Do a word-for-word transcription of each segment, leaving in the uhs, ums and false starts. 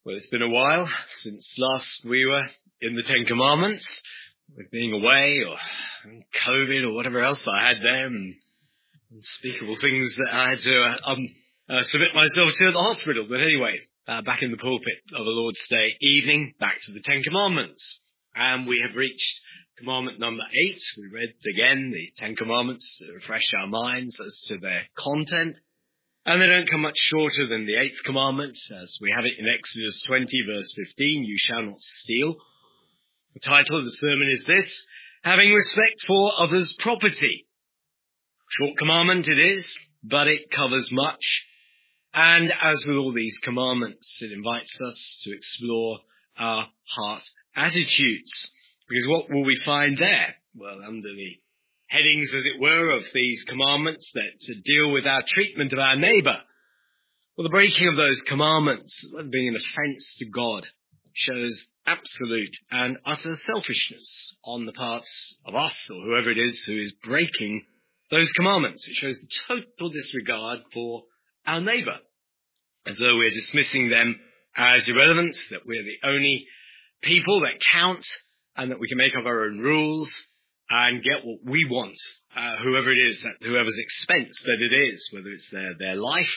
Well, it's been a while since last we were in the Ten Commandments, with being away or COVID or whatever else I had there, and unspeakable things that I had to uh, um, uh, submit myself to at the hospital. But anyway, uh, back in the pulpit of the Lord's Day evening, back to the Ten Commandments. And we have reached commandment number eight. We read again the Ten Commandments to refresh our minds as to their content. And they don't come much shorter than the eighth commandment, as we have it in Exodus twenty, verse fifteen, you shall not steal. The title of the sermon is this, having respect for others' property. Short commandment it is, but it covers much. And as with all these commandments, it invites us to explore our heart attitudes. Because what will we find there? Well, under the headings, as it were, of these commandments that deal with our treatment of our neighbour. Well, the breaking of those commandments, whether being an offence to God, shows absolute and utter selfishness on the parts of us or whoever it is who is breaking those commandments. It shows total disregard for our neighbour, as though we're dismissing them as irrelevant, that we're the only people that count, and that we can make up our own rules and get what we want, uh, whoever it is, at whoever's expense that it is, whether it's their, their life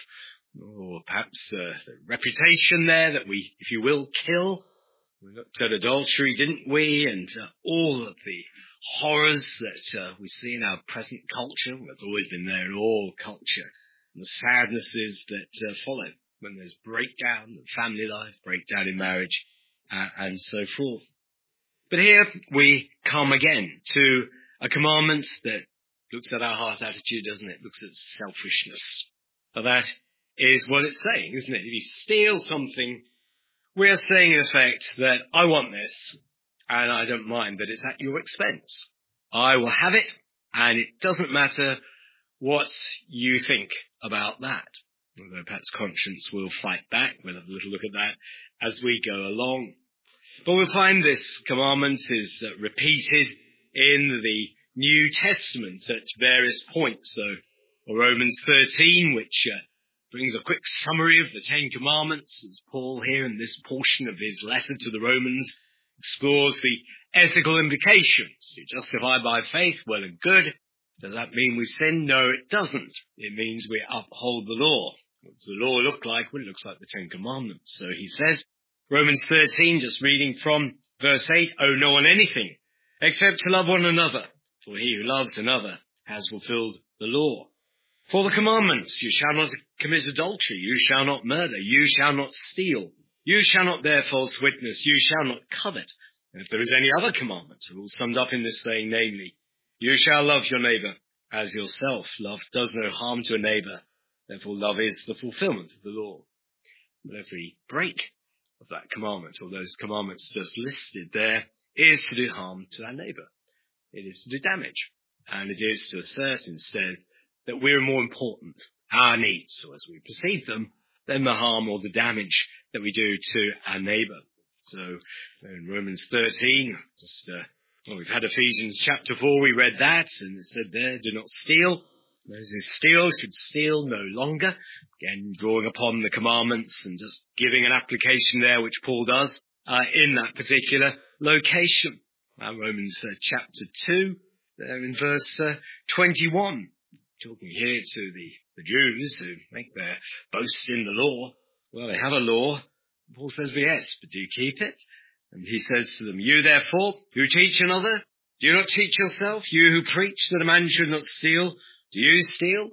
or perhaps uh, the reputation there that we, if you will, kill. We looked at adultery, didn't we? And uh, all of the horrors that uh, we see in our present culture, that's always been there in all culture, and the sadnesses that uh, follow when there's breakdown in family life, breakdown in marriage, uh, and so forth. But here we come again to a commandment that looks at our heart attitude, doesn't it? Looks at selfishness. But that is what it's saying, isn't it? If you steal something, we are saying in effect that I want this, and I don't mind that it's at your expense. I will have it, and it doesn't matter what you think about that. Although perhaps conscience will fight back. We'll have a little look at that as we go along. But we'll find this commandment is uh, repeated in the New Testament at various points. So, or Romans thirteen, which uh, brings a quick summary of the Ten Commandments, as Paul here in this portion of his letter to the Romans explores the ethical implications. You're justified by faith, well and good. Does that mean we sin? No, it doesn't. It means we uphold the law. What does the law look like? Well, it looks like the Ten Commandments. So he says, Romans thirteen, just reading from verse eight, owe no one anything except to love one another, for he who loves another has fulfilled the law. For the commandments, you shall not commit adultery, you shall not murder, you shall not steal, you shall not bear false witness, you shall not covet. And if there is any other commandment, it all summed up in this saying, namely, you shall love your neighbour as yourself. Love does no harm to a neighbour, therefore love is the fulfilment of the law. But every break of that commandment, or those commandments just listed there, is to do harm to our neighbour. It is to do damage. And it is to assert instead that we're more important, our needs, or as we perceive them, than the harm or the damage that we do to our neighbour. So in Romans thirteen, just, uh, well, we've had Ephesians chapter four, we read that, and it said there, do not steal. Those who steal should steal no longer. Again, drawing upon the commandments and just giving an application there, which Paul does uh, in that particular location. Uh, Romans uh, chapter two, there in verse uh, twenty-one, talking here to the, the Jews who make their boast in the law. Well, they have a law. Paul says, well, yes, but do you keep it? And he says to them, you therefore, who teach another, do you not teach yourself? You who preach that a man should not steal, do you steal?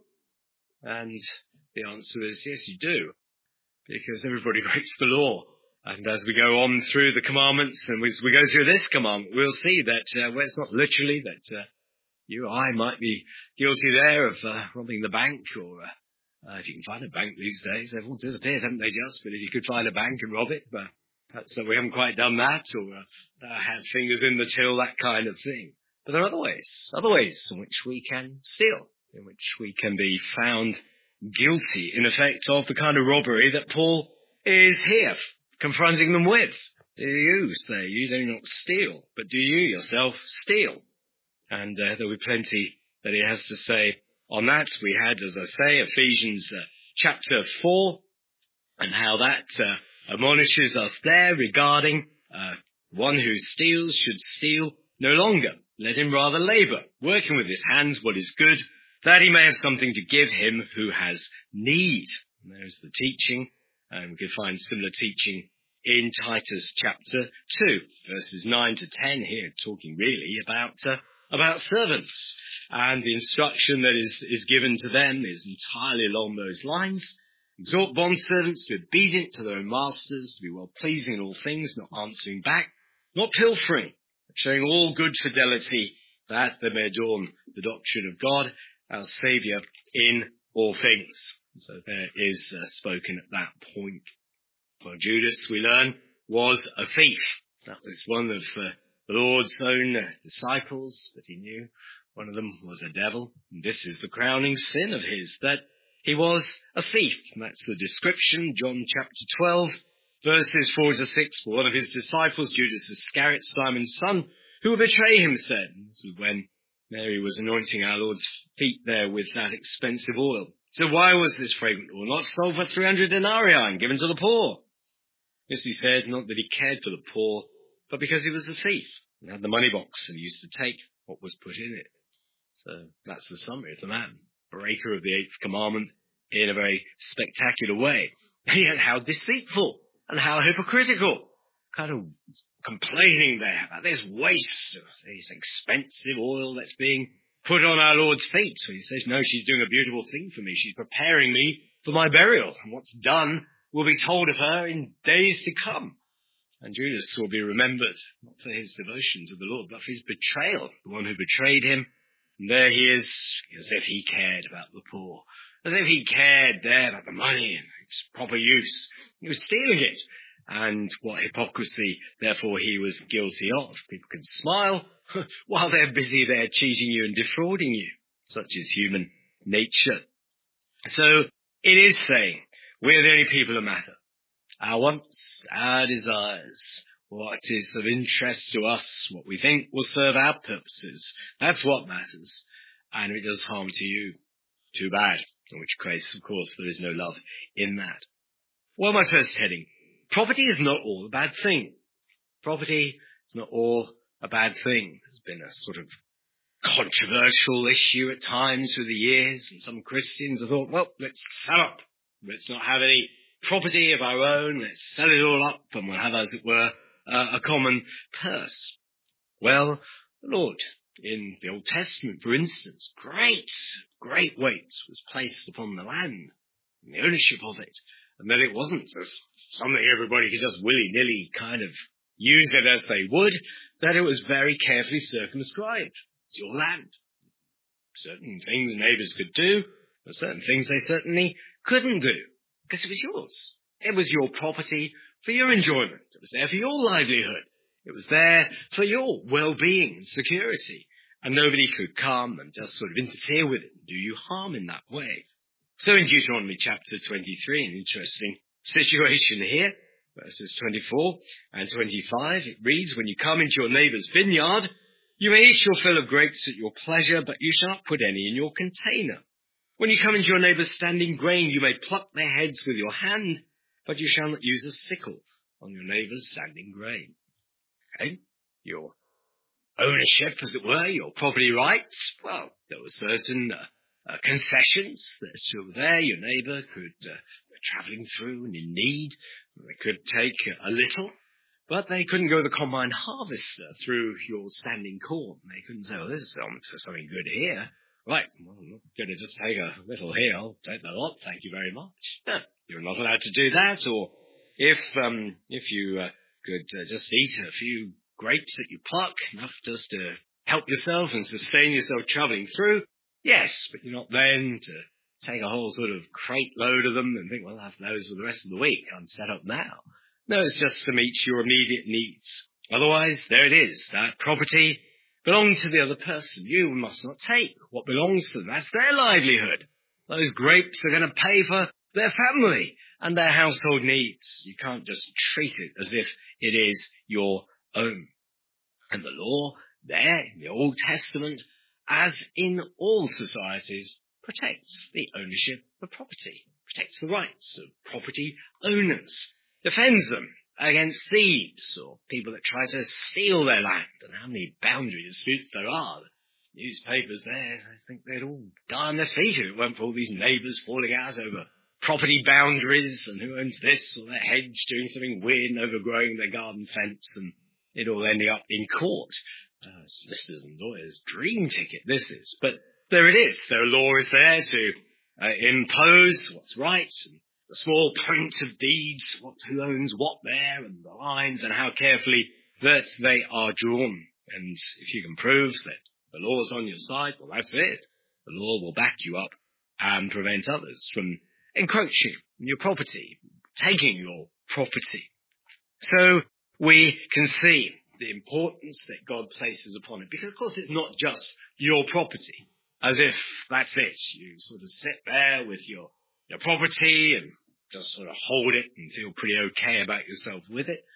And the answer is, yes, you do, because everybody breaks the law. And as we go on through the commandments, and as we go through this commandment, we'll see that, uh, well, it's not literally that uh, you or I might be guilty there of uh, robbing the bank, or uh, uh, if you can find a bank these days, they've all disappeared, haven't they just? But if you could find a bank and rob it, but perhaps uh, we haven't quite done that, or uh, have fingers in the till, that kind of thing. But there are other ways, other ways in which we can steal, in which we can be found guilty, in effect, of the kind of robbery that Paul is here confronting them with. Do you say you do not steal, but do you yourself steal? And uh, there'll be plenty that he has to say on that. We had, as I say, Ephesians uh, chapter four, and how that uh, admonishes us there regarding uh, one who steals should steal no longer. Let him rather labour, working with his hands what is good, that he may have something to give him who has need. And there's the teaching, and we can find similar teaching in Titus chapter two, verses nine to ten here, talking really about uh, about servants. And the instruction that is, is given to them is entirely along those lines. Exhort bondservants to be obedient to their own masters, to be well-pleasing in all things, not answering back, not pilfering, but showing all good fidelity, that they may adorn the doctrine of God, our Saviour, in all things. So there is uh, spoken at that point. For Judas, we learn, was a thief. That was one of uh, the Lord's own uh, disciples that he knew. One of them was a devil. And this is the crowning sin of his, that he was a thief. And that's the description, John chapter twelve, verses four to six. For one of his disciples, Judas Iscariot, Simon's son, who would betray him, said. This is when Mary was anointing our Lord's feet there with that expensive oil. So why was this fragrant oil not sold for three hundred denarii and given to the poor? This he said, not that he cared for the poor, but because he was a thief and had the money box and used to take what was put in it. So that's the summary of the man, breaker of the eighth commandment in a very spectacular way. And yet how deceitful and how hypocritical, kind of complaining there about this waste of this expensive oil that's being put on our Lord's feet. So he says, no, she's doing a beautiful thing for me. She's preparing me for my burial. And what's done will be told of her in days to come. And Judas will be remembered, not for his devotion to the Lord, but for his betrayal, the one who betrayed him. And there he is, as if he cared about the poor, as if he cared there about the money and its proper use. He was stealing it. And what hypocrisy, therefore, he was guilty of. People can smile while they're busy there cheating you and defrauding you. Such is human nature. So it is saying, we're the only people that matter. Our wants, our desires, what is of interest to us, what we think will serve our purposes. That's what matters. And if it does harm to you, too bad. In which case, of course, there is no love in that. Well, my first heading. Property is not all a bad thing. Property is not all a bad thing. There's been a sort of controversial issue at times through the years, and some Christians have thought, well, let's sell up. Let's not have any property of our own. Let's sell it all up, and we'll have, as it were, uh, a common purse. Well, the Lord, in the Old Testament, for instance, great, great weight was placed upon the land, and the ownership of it, and that it wasn't just something everybody could just willy-nilly kind of use it as they would, that it was very carefully circumscribed. It's your land. Certain things neighbours could do, but certain things they certainly couldn't do, because it was yours. It was your property for your enjoyment. It was there for your livelihood. It was there for your well-being and security. And nobody could come and just sort of interfere with it and do you harm in that way. So in Deuteronomy chapter twenty-three, an interesting situation here, verses twenty-four and twenty-five, it reads, when you come into your neighbour's vineyard, you may eat your fill of grapes at your pleasure, but you shall not put any in your container. When you come into your neighbour's standing grain, you may pluck their heads with your hand, but you shall not use a sickle on your neighbour's standing grain. Okay? Your ownership, as it were, your property rights, well, there were certain uh, uh, concessions that were there. Your neighbour could, uh, travelling through and in need, they could take a little, but they couldn't go the combine harvester through your standing corn. They couldn't say, well, this is something good here. Right, well, I'm not going to just take a little here. I'll take the lot. Thank you very much. No, you're not allowed to do that. Or if um, if you uh, could uh, just eat a few grapes that you pluck, enough just to help yourself and sustain yourself travelling through, yes, but you're not then to take a whole sort of crate load of them and think, well, I'll have those for the rest of the week. I'm set up now. No, it's just to meet your immediate needs. Otherwise, there it is. That property belongs to the other person. You must not take what belongs to them. That's their livelihood. Those grapes are going to pay for their family and their household needs. You can't just treat it as if it is your own. And the law there in the Old Testament, as in all societies, protects the ownership of property, protects the rights of property owners. defends them against thieves or people that try to steal their land. And how many boundary disputes there are. Newspapers there, I think they'd all die on their feet if it weren't for all these neighbours falling out over property boundaries and who owns this or that hedge doing something weird and overgrowing their garden fence, and it all ending up in court. Uh, solicitors and lawyers' dream ticket, this is. But there it is. Their law is there to uh, impose what's right, and the small print of deeds, what, who owns what there, and the lines, and how carefully that they are drawn. And if you can prove that the law's on your side, well, that's it. The law will back you up and prevent others from encroaching on your property, taking your property. So we can see the importance that God places upon it, because of course it's not just your property, as if that's it. You sort of sit there with your, your property and just sort of hold it and feel pretty okay about yourself with it.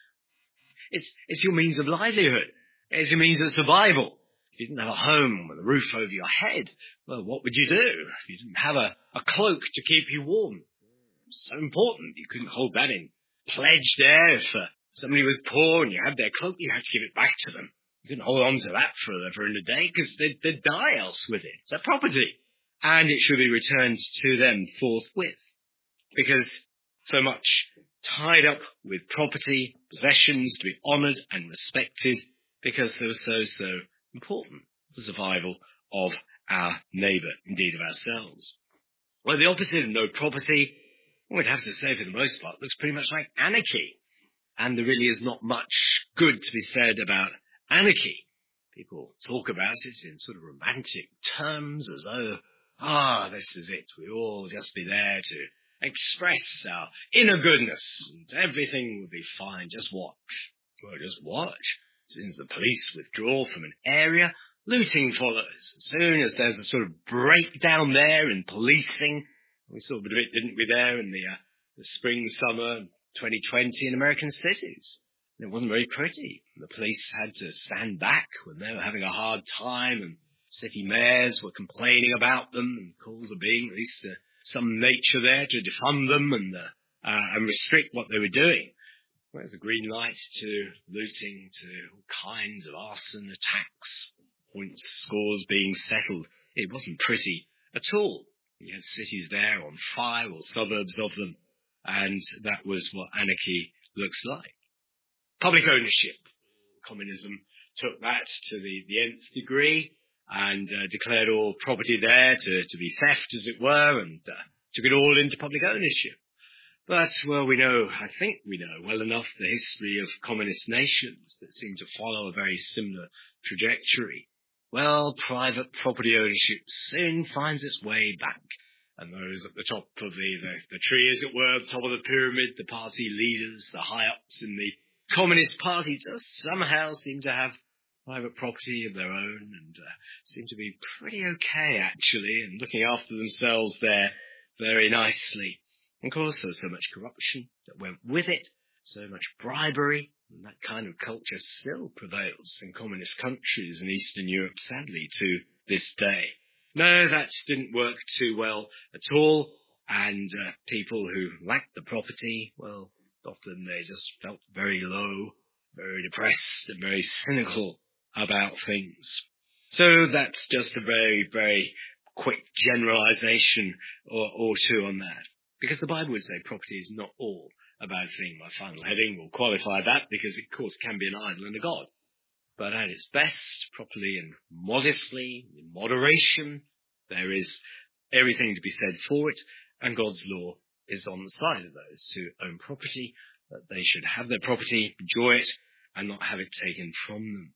It's, it's your means of livelihood. It's your means of survival. If you didn't have a home with a roof over your head, well, what would you do? If you didn't have a, a cloak to keep you warm, it's so important. You couldn't hold that in pledge there. If uh, somebody was poor and you had their cloak, you had to give it back to them. You couldn't hold on to that forever and a day because they'd, they'd die else with it. It's their property. And it should be returned to them forthwith. Because so much tied up with property, possessions to be honoured and respected, because they're so, so important for the survival of our neighbour, indeed of ourselves. Well, the opposite of no property, we'd have to say for the most part, looks pretty much like anarchy. And there really is not much good to be said about anarchy. People talk about it in sort of romantic terms as though, ah, this is it. We all just be there to express our inner goodness and everything will be fine. Just watch. Well, just watch. As soon as the police withdraw from an area, looting follows. As soon as there's a sort of breakdown there in policing, we saw a bit of it, didn't we, there in the, uh, the spring, summer twenty twenty in American cities. And it wasn't very pretty. The police had to stand back when they were having a hard time, and city mayors were complaining about them, and calls are being released to some nature there to defund them and, uh, uh, and restrict what they were doing. Well, there's a green light to looting, to all kinds of arson attacks, points, scores being settled. It wasn't pretty at all. You had cities there on fire, or suburbs of them, and that was what anarchy looks like. Public ownership. Communism took that to the, the nth degree and uh, declared all property there to, to be theft, as it were, and uh, took it all into public ownership. But, well, we know, I think we know well enough the history of communist nations that seem to follow a very similar trajectory. Well, private property ownership soon finds its way back. And those at the top of the, the, the tree, as it were, the top of the pyramid, the party leaders, the high-ups in the Communist Party just somehow seem to have private property of their own and uh, seem to be pretty okay, actually, and looking after themselves there very nicely. Of course, there's so much corruption that went with it, so much bribery, and that kind of culture still prevails in communist countries in Eastern Europe, sadly, to this day. No, that didn't work too well at all, and uh, people who lacked the property, well, often they just felt very low, very depressed, and very cynical about things. So that's just a very, very quick generalization or, or two on that. Because the Bible would say property is not all a bad thing. My final heading will qualify that because it, of course, can be an idol and a god. But at its best, properly and modestly, in moderation, there is everything to be said for it, and God's law is on the side of those who own property, that they should have their property, enjoy it, and not have it taken from them.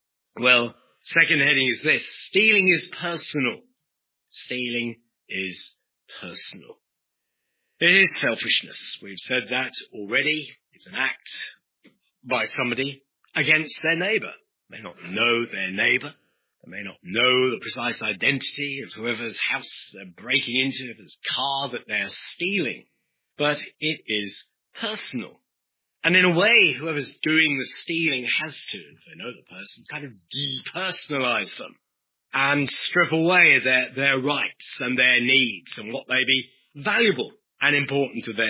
Well, second heading is this: stealing is personal. Stealing is personal. It is selfishness. We've said that already. It's an act by somebody against their neighbour. They may not know their neighbour. They may not know the precise identity of whoever's house they're breaking into, whoever's car that they're stealing. But it is personal. And in a way, whoever's doing the stealing has to, if they know the person, kind of depersonalize them and strip away their, their rights and their needs and what may be valuable and important to them.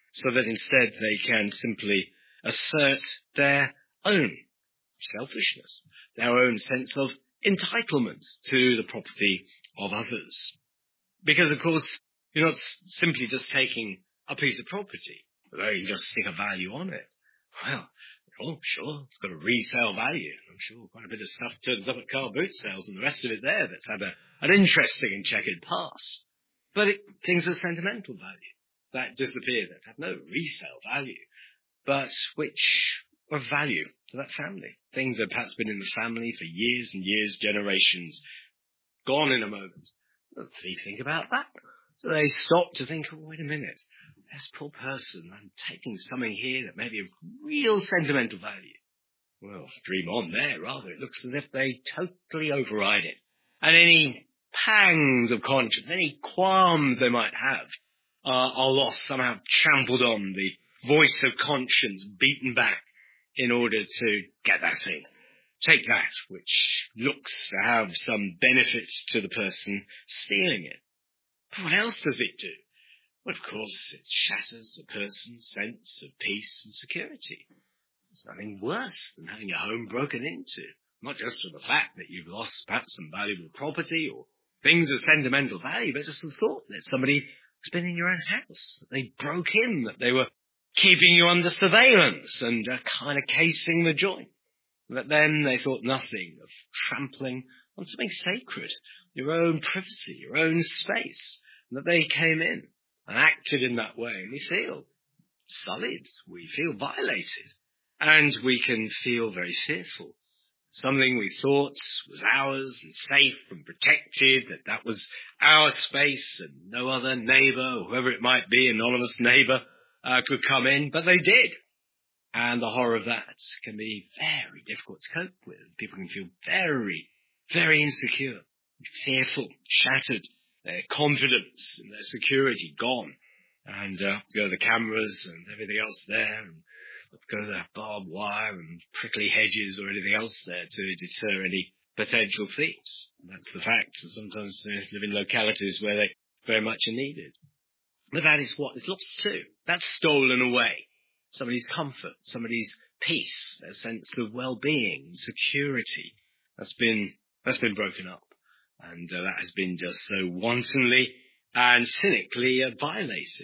so that instead they can simply assert their own selfishness, their own sense of entitlement to the property of others. Because, of course, you're not s- simply just taking a piece of property, although you just stick a value on it. Well, oh, sure, it's got a resale value. I'm sure quite a bit of stuff turns up at car boot sales and the rest of it there that's had a, an interesting and checkered past. But it, things of sentimental value that disappear, that have no resale value, but which are of value to that family. Things that have perhaps been in the family for years and years, generations, gone in a moment. What do you think about that? So they stop to think, oh, wait a minute, this poor person, I'm taking something here that may be of real sentimental value. Well, dream on there, rather. It looks as if they totally override it. And any pangs of conscience, any qualms they might have, uh, are lost, somehow trampled on, the voice of conscience beaten back in order to get that thing. Take that, which looks to have some benefit to the person stealing it. But what else does it do? Well, of course, it shatters a person's sense of peace and security. There's nothing worse than having your home broken into, not just for the fact that you've lost perhaps some valuable property or things of sentimental value, but just the thought that somebody has been in your own house, that they broke in, that they were keeping you under surveillance and uh, kind of casing the joint. But then they thought nothing of trampling on something sacred, your own privacy, your own space, and that they came in and acted in that way. And we feel sullied, we feel violated, and we can feel very fearful. Something we thought was ours and safe and protected, that that was our space and no other neighbour, or whoever it might be, anonymous neighbour, uh, could come in, but they did. And the horror of that can be very difficult to cope with. People can feel very, very insecure, fearful, shattered, their confidence and their security gone. And uh, go the cameras and everything else there, and go the barbed wire and prickly hedges or anything else there to deter any potential thieves. That's the fact. Sometimes they live in localities where they very much are needed. But that is what is lost too. That's stolen away. Somebody's comfort, somebody's peace, their sense of well-being, security. That's been, that's been broken up. And uh, that has been just so wantonly and cynically uh, violated.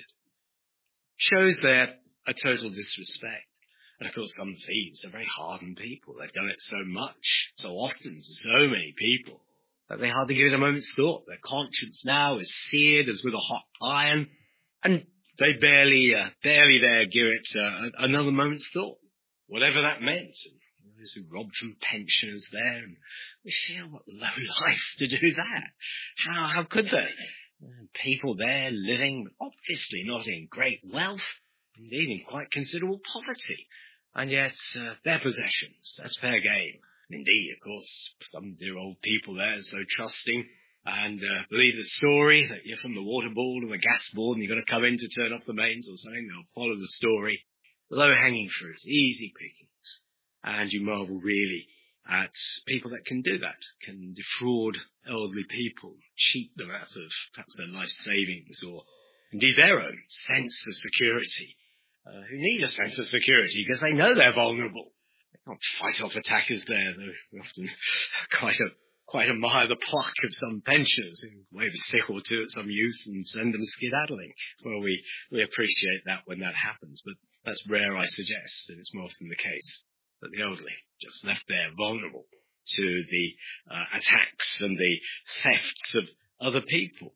Shows there a total disrespect. And of course some thieves are very hardened people. They've done it so much, so often, to so many people, that they hardly give it a moment's thought. Their conscience now is seared as with a hot iron, and they barely, uh, barely there give it uh, another moment's thought, whatever that meant. And those who robbed from pensioners there, and we feel what low life to do that. How, how could they? People there living, obviously not in great wealth, indeed in quite considerable poverty, and yet uh, their possessions, that's fair game. Indeed, of course, some dear old people there are so trusting, and uh, believe the story that you're from the water board or the gas board and you've got to come in to turn off the mains or something. They'll follow the story. Low-hanging fruit, easy pickings. And you marvel really at people that can do that, can defraud elderly people, cheat them out of perhaps their life savings or indeed their own sense of security, uh, who need a sense of security because they know they're vulnerable. They can't fight off attackers there. They often quite a quite admire the pluck of some pensioners who wave a stick or two at some youth and send them skedaddling. Well, we, we appreciate that when that happens, but that's rare, I suggest, and it's more often the case that the elderly just left there vulnerable to the uh, attacks and the thefts of other people.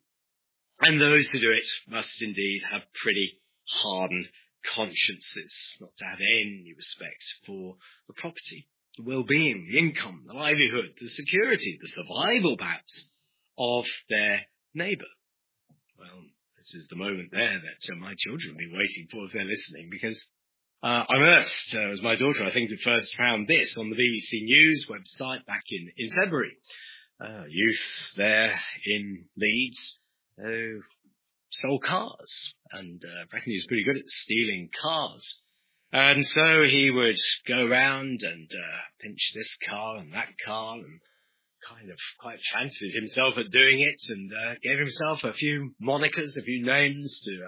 And those who do it must indeed have pretty hardened consciences, not to have any respect for the property, the well-being, the income, the livelihood, the security, the survival, perhaps, of their neighbour. Well, this is the moment there that uh, my children have been waiting for if they're listening, because uh, I unearthed, uh, as my daughter, I think, who first found this on the B B C News website back in, in February. Uh, youth there in Leeds who sold cars, and uh, I reckon he was pretty good at stealing cars. And so he would go around and uh, pinch this car and that car and kind of quite fancied himself at doing it, and uh, gave himself a few monikers, a few names to uh,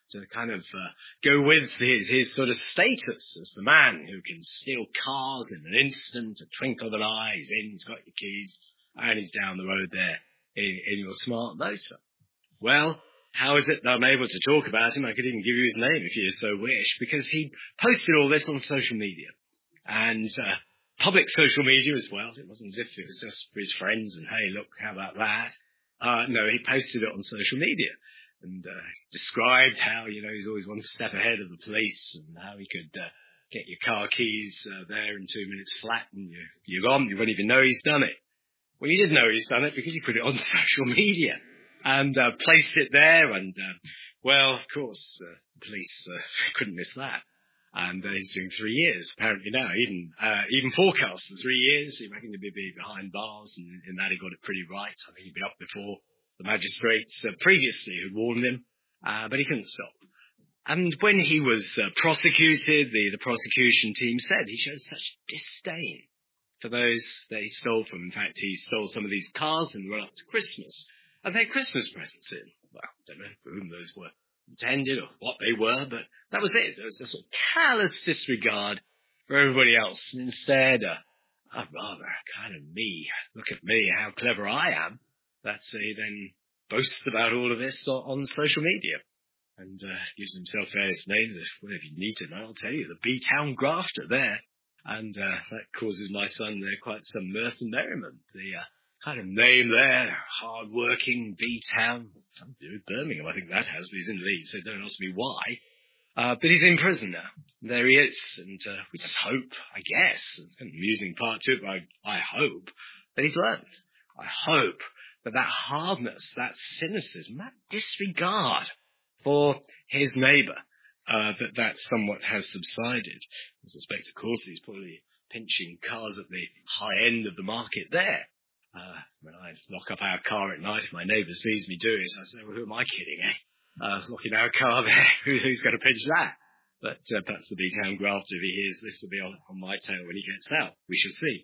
to kind of uh, go with his, his sort of status as the man who can steal cars in an instant, a twinkle of an eye. He's in, he's got your keys, and he's down the road there in, in your smart motor. Well, how is it that I'm able to talk about him? I could even give you his name if you so wish, because he posted all this on social media, and uh, public social media as well. It wasn't as if it was just for his friends and, hey, look, how about that? Uh, no, he posted it on social media and uh, described how, you know, he's always one step ahead of the police and how he could uh, get your car keys uh, there in two minutes flat and you, you're gone. You won't even know he's done it. Well, you did know he's done it because he put it on social media and uh, placed it there. And, uh, well, of course, uh, the police uh, couldn't miss that. And uh, he's doing three years, apparently now. Even uh, even forecast for three years. He reckoned he'd be behind bars, and in that he got it pretty right. I think he'd be up before the magistrates uh, previously who warned him, uh, but he couldn't stop. And when he was uh, prosecuted, the, the prosecution team said he showed such disdain for those that he stole from. In fact, he stole some of these cars in the run up to Christmas, and they had Christmas presents in. Well, I don't know for whom those were intended or what they were, but that was it. There was a sort of callous disregard for everybody else. And instead, uh, I'd rather kind of me, look at me, how clever I am. That's he then boasts about all of this on, on social media and uh, gives himself various names. Well, if you need to know, I'll tell you, the B-Town grafter there. And uh, that causes my son there quite some mirth and merriment. The uh, kind of name there, hard-working B-Town. Something to do with Birmingham, I think that has, but he's in Leeds, so don't ask me why. Uh, but he's in prison now. There he is, and uh, we just hope, I guess, there's an amusing part to it, but I, I hope that he's learned. I hope that that hardness, that cynicism, that disregard for his neighbour, uh, that that somewhat has subsided. I suspect, of course, he's probably pinching cars at the high end of the market there. Uh, when I lock up our car at night, if my neighbour sees me do it, I say, well, who am I kidding, eh? Uh, locking our car there, who's, who's going to pinch that? But uh, perhaps the B-Town grafter, if he hears this, will be on, on my tail when he gets out. We shall see.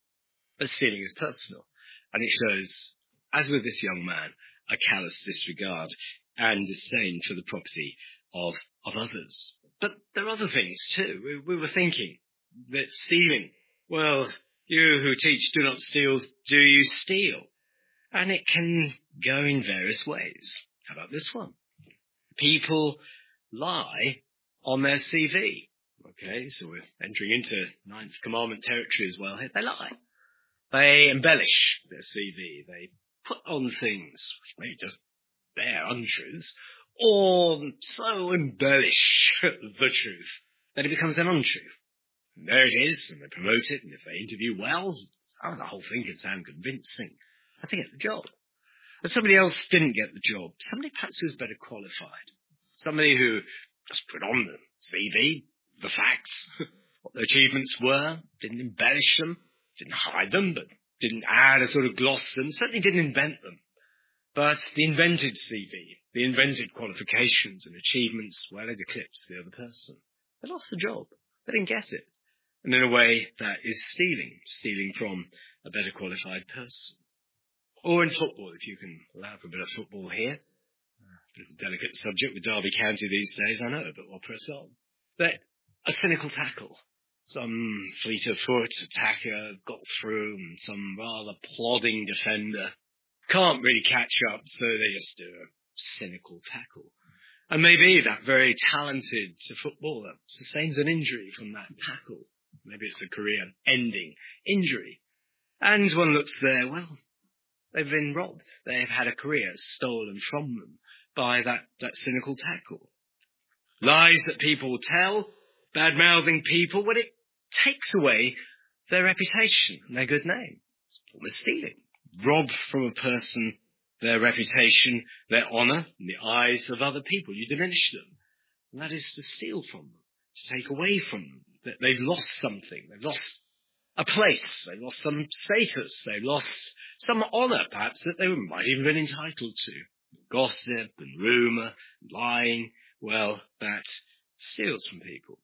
But stealing is personal. And it shows, as with this young man, a callous disregard and disdain for the property of, of others. But there are other things too. We, we were thinking that stealing, well, you who teach do not steal, do you steal? And it can go in various ways. How about this one? People lie on their C V. Okay, so we're entering into Ninth Commandment territory as well here. They lie. They embellish their C V. They put on things which may just bear untruths, or so embellish the truth that it becomes an untruth. And there it is, and they promote it, and if they interview well, oh, the whole thing can sound convincing. I think get the job. But somebody else didn't get the job. Somebody perhaps who was better qualified. Somebody who just put on the C V, the facts, what their achievements were, didn't embellish them, didn't hide them, but didn't add a sort of gloss to them, certainly didn't invent them. But the invented C V, the invented qualifications and achievements, well, it eclipsed the other person. They lost the job. They didn't get it. And in a way, that is stealing, stealing from a better qualified person. Or in football, if you can allow for a bit of football here. A bit of a delicate subject with Derby County these days, I know, but we'll press on. But a cynical tackle. Some fleet of foot attacker got through, and some rather plodding defender can't really catch up, so they just do a cynical tackle. And maybe that very talented footballer sustains an injury from that tackle. Maybe it's a career-ending injury. And one looks there, well, they've been robbed. They've had a career stolen from them by that, that cynical tackle. Lies that people tell, bad-mouthing people, well, it takes away their reputation and their good name. It's almost stealing. Rob from a person their reputation, their honour in the eyes of other people. You diminish them. And that is to steal from them, to take away from them. That they've lost something. They've lost a place. They've lost some status. They've lost some honour, perhaps, that they might even been entitled to. Gossip and rumour, lying, well, that steals from people.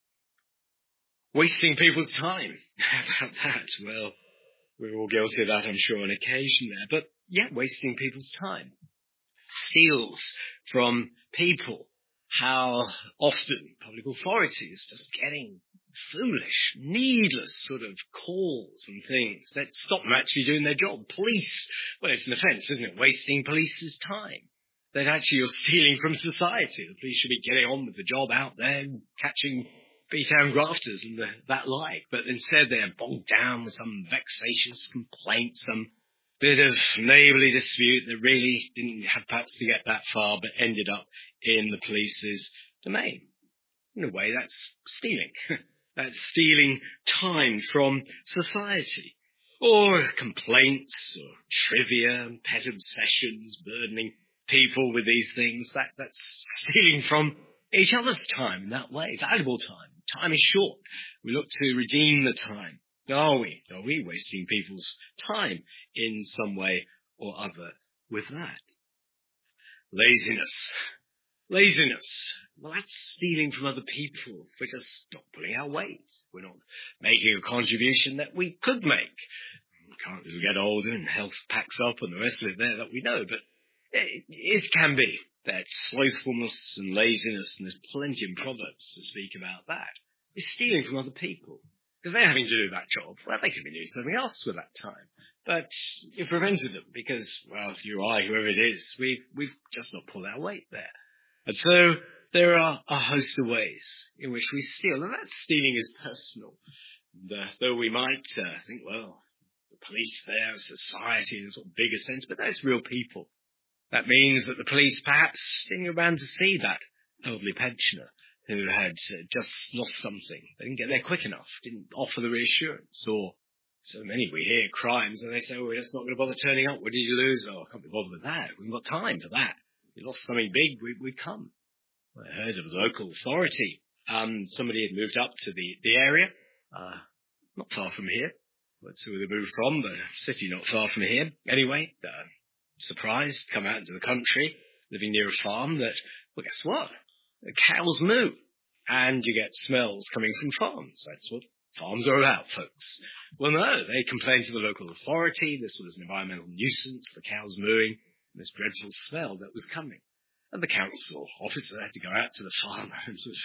Wasting people's time. How about that? Well, we're all guilty of that, I'm sure, on occasion there. But, yeah, wasting people's time. Steals from people. how often public authority is just getting foolish, needless sort of calls and things that stop them actually doing their job. Police, well, it's an offence, isn't it? Wasting police's time. That actually you're stealing from society. The police should be getting on with the job out there, catching B-town grafters and the, that like. But instead they're bogged down with some vexatious complaint, some bit of neighbourly dispute that really didn't have perhaps to get that far, but ended up in the police's domain. In a way, that's stealing. That's stealing time from society. Or complaints, or trivia, pet obsessions, burdening people with these things. That, that's stealing from each other's time in that way. Valuable time. Time is short. We look to redeem the time. Are we? Are we wasting people's time in some way or other with that? Laziness. Laziness. Well, that's stealing from other people. We're just not pulling our weight. We're not making a contribution that we could make. We can't as we get older and health packs up and the rest of it there that we know. But it, it can be that slothfulness and laziness, and there's plenty of proverbs to speak about that, is stealing from other people. Because they're having to do that job. Well, they could be doing something else with that time. But you've prevented them because, well, you or I, whoever it is, we've, we've just not pulled our weight there. And so there are a host of ways in which we steal. And that stealing is personal. And, uh, though we might uh, think, well, the police there, society in a sort of bigger sense, but that's real people. That means that the police perhaps didn't go around to see that elderly pensioner who had uh, just lost something. They didn't get there quick enough, didn't offer the reassurance. Or so many we hear crimes and they say, oh, we're just not going to bother turning up. What did you lose? Oh, I can't be bothered with that. We haven't got time for that. You lost something big, we, we come. I heard of a local authority. Um, somebody had moved up to the, the area, uh, not far from here. That's where they moved from, but a city not far from here. Anyway, uh, surprised, come out into the country, living near a farm that, well, guess what? The cows moo, and you get smells coming from farms. That's what farms are about, folks. Well, no, they complained to the local authority. This was an environmental nuisance, the cows mooing, and this dreadful smell that was coming. And the council officer had to go out to the farmer and sort of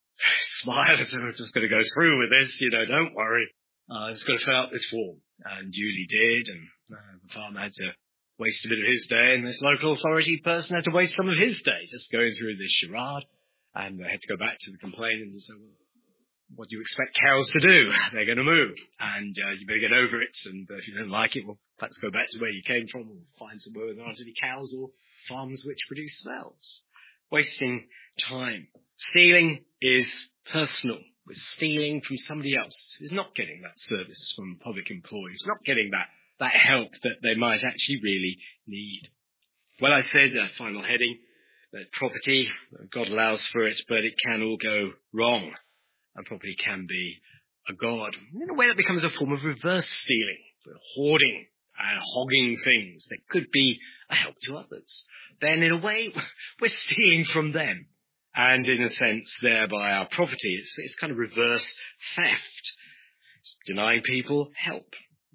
smile at him. I'm just going to go through with this, you know, don't worry. Uh, just got to fill out this form. And duly did, and uh, the farmer had to waste a bit of his day, and this local authority person had to waste some of his day just going through this charade. And they had to go back to the complainant and say, well, what do you expect cows to do? They're going to move, and uh, you better get over it. And uh, if you don't like it, well, let's go back to where you came from and find somewhere where there aren't any cows or farms which produce smells. Wasting time. Stealing is personal. We're stealing from somebody else who's not getting that service from public employees, not getting that, that help that they might actually really need. Well, I said, uh, final heading, that property, God allows for it, but it can all go wrong. And property can be a god. In a way that becomes a form of reverse stealing. We're hoarding and hogging things that could be a help to others. Then in a way, we're stealing from them. And in a sense, thereby our property, it's, it's kind of reverse theft. It's denying people help.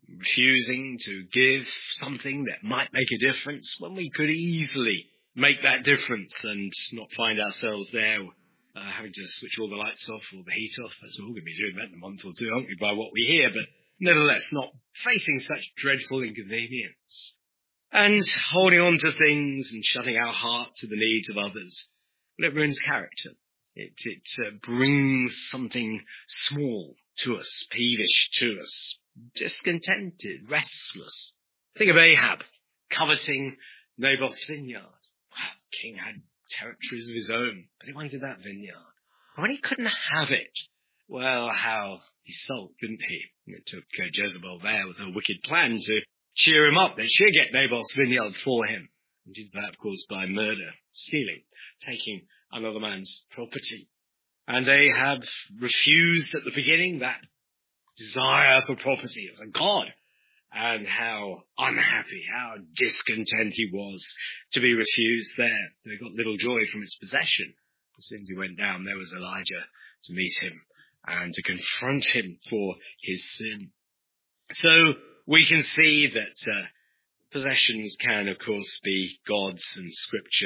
Refusing to give something that might make a difference when we could easily make that difference and not find ourselves there uh, having to switch all the lights off or the heat off. That's all going to be doing that in a month or two, aren't we, by what we hear, but nevertheless not facing such dreadful inconvenience. And holding on to things and shutting our heart to the needs of others, well, it ruins character. It, it uh, brings something small to us, peevish to us, discontented, restless. Think of Ahab, coveting Naboth's vineyard. Well, the king had territories of his own, but he wanted that vineyard. And when he couldn't have it, well, how he sulked, didn't he? It took uh, Jezebel there with her wicked plan to cheer him up, that she'd get Naboth's vineyard for him. And did that, of course, by murder, stealing, taking another man's property. And Ahab refused at the beginning that desire for property. It was a god. And how unhappy, how discontent he was to be refused there. He got little joy from its possession. As soon as he went down, there was Elijah to meet him and to confront him for his sin. So we can see that uh, possessions can, of course, be gods, and Scripture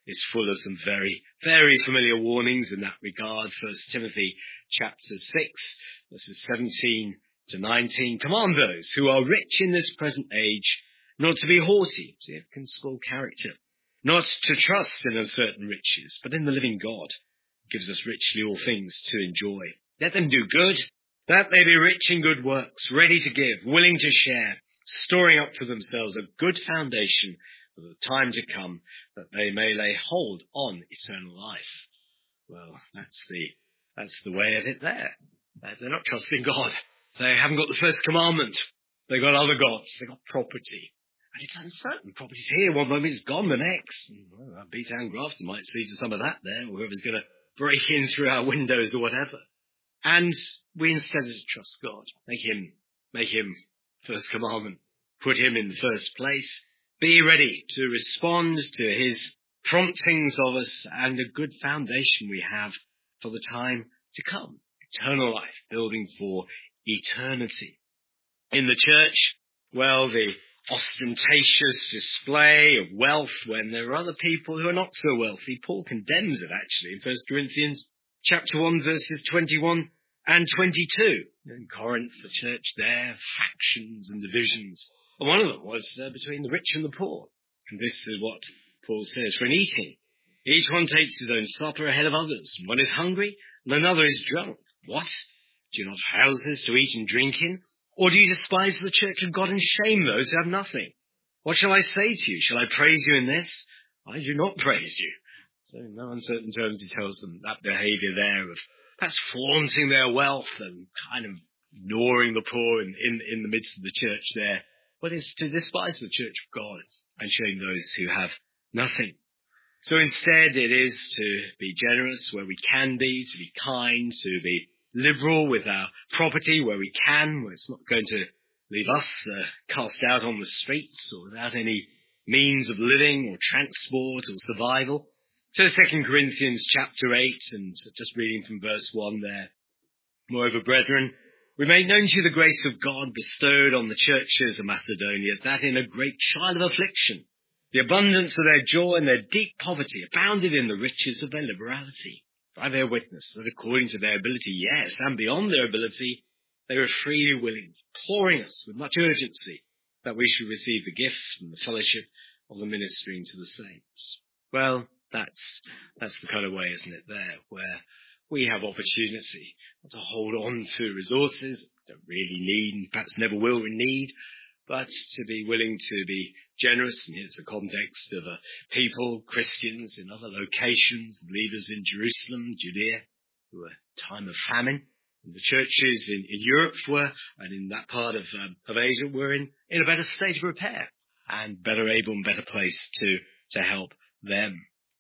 is full of some very, very familiar warnings in that regard. First Timothy chapter six, verses seventeen to nineteen. Command those who are rich in this present age not to be haughty, see, it can spoil character. Not to trust in uncertain riches, but in the living God, who gives us richly all things to enjoy. Let them do good, that they be rich in good works, ready to give, willing to share, storing up for themselves a good foundation for the time to come, that they may lay hold on eternal life. Well, that's the that's the way of it there. They're not trusting God. They haven't got the first commandment. They've got other gods. They've got property. And it's uncertain. Property's here. One moment it's gone the next. Well, that B-Town grafter might see to some of that there, or whoever's going to break in through our windows or whatever. And we instead of trust God. Make him, make him first commandment. Put him in the first place. Be ready to respond to his promptings of us, and a good foundation we have for the time to come. Eternal life, building for eternity. In the church, well, the ostentatious display of wealth when there are other people who are not so wealthy. Paul condemns it actually in First Corinthians chapter one, verses twenty-one and twenty-two. In Corinth, the church there, factions and divisions. And one of them was uh, between the rich and the poor. And this is what Paul says. For in eating, each one takes his own supper ahead of others. One is hungry and another is drunk. What? Do you not have houses to eat and drink in? Or do you despise the church of God and shame those who have nothing? What shall I say to you? Shall I praise you in this? I do not praise you. So in no uncertain terms he tells them that behaviour there of perhaps flaunting their wealth and kind of ignoring the poor in, in, in the midst of the church there. But it's to despise the church of God and shame those who have nothing. So instead it is to be generous where we can be, to be kind, to be liberal with our property where we can, where it's not going to leave us uh, cast out on the streets or without any means of living or transport or survival. So Second Corinthians chapter eight, and just reading from verse one there. Moreover, brethren, we make known to you the grace of God bestowed on the churches of Macedonia, that in a great trial of affliction, the abundance of their joy and their deep poverty abounded in the riches of their liberality. For I bear witness that according to their ability, yes, and beyond their ability, they were freely willing, imploring us with much urgency that we should receive the gift and the fellowship of the ministering to the saints. Well, that's that's the kind of way, isn't it, there, where we have opportunity to hold on to resources we don't really need and perhaps never will need, but to be willing to be generous. And it's a context of uh, people, Christians in other locations, believers in Jerusalem, Judea, who were time of famine. And the churches in, in Europe were, and in that part of, um, of Asia, were in, in a better state of repair and better able and better placed to, to help them.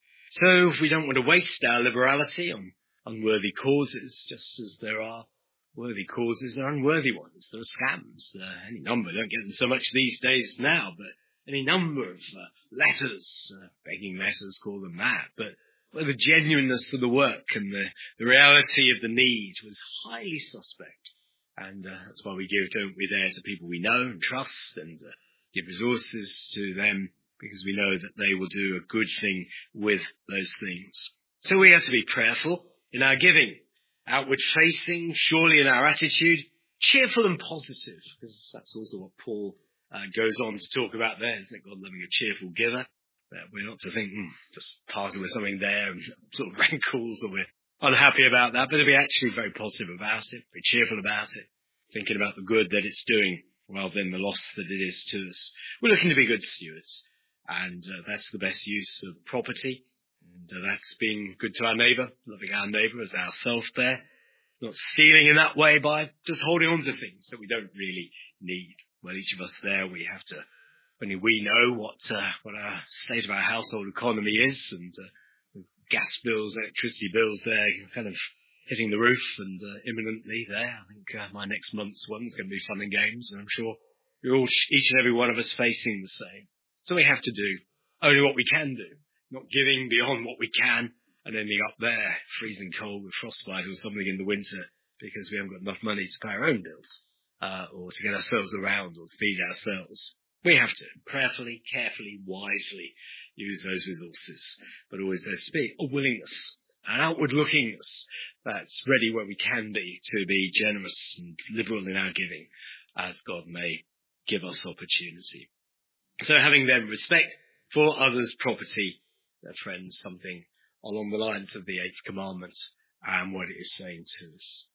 So if we don't want to waste our liberality on unworthy causes, just as there are worthy causes, there are unworthy ones. There are scams. Uh, any number, don't get them so much these days now, but any number of uh, letters, uh, begging letters, call them that, but where the genuineness of the work and the, the reality of the need was highly suspect. And uh, that's why we give, don't we, there to people we know and trust, and uh, give resources to them because we know that they will do a good thing with those things. So we have to be prayerful in our giving, outward facing, surely in our attitude, cheerful and positive, because that's also what Paul uh, goes on to talk about there, isn't it? God loving a cheerful giver. That we're not to think, hmm, just parting with something there and sort of rankles, or we're unhappy about that, but to be actually very positive about it, be cheerful about it, thinking about the good that it's doing rather than the loss that it is to us. We're looking to be good stewards, and uh, that's the best use of property. And uh, that's being good to our neighbour, loving our neighbour as ourselves there, not stealing in that way by just holding on to things that we don't really need. Well, each of us there, we have to, only we know what uh, what our state of our household economy is, and uh, with gas bills, electricity bills there, kind of hitting the roof and uh, imminently there. I think uh, my next month's one's going to be fun and games, and I'm sure we're all, each and every one of us, facing the same. So we have to do only what we can do. Not giving beyond what we can and ending up there freezing cold with frostbite or something in the winter because we haven't got enough money to pay our own bills uh, or to get ourselves around or to feed ourselves. We have to prayerfully, carefully, wisely use those resources, but always there to be a willingness, an outward lookingness that's ready where we can be to be generous and liberal in our giving as God may give us opportunity. So having then respect for others' property, their friends, something along the lines of the eighth commandment and what it is saying to us.